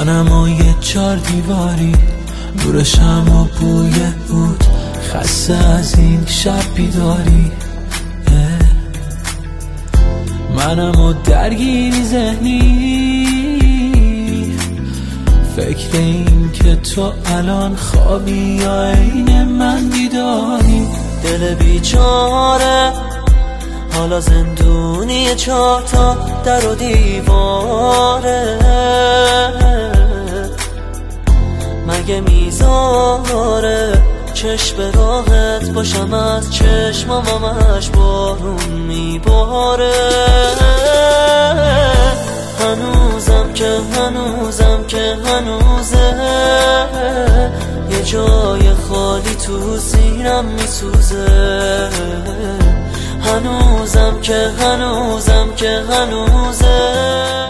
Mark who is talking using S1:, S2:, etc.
S1: منم و یه 4 دیواری، نور شمع و بوی بود، خسته از این شب بیداری. منم و درگیری ذهنی، فکر این که تو الان خوابی یا عین من بیداری.
S2: دل بیچاره حالا زندونی 4 تا در و دیواره، مگه میذاره چشم به راحت باشم از چشمامش بارون میباره. هنوزم که هنوزه یه جای خالی تو سینم میسوزه. هنوزم که هنوزه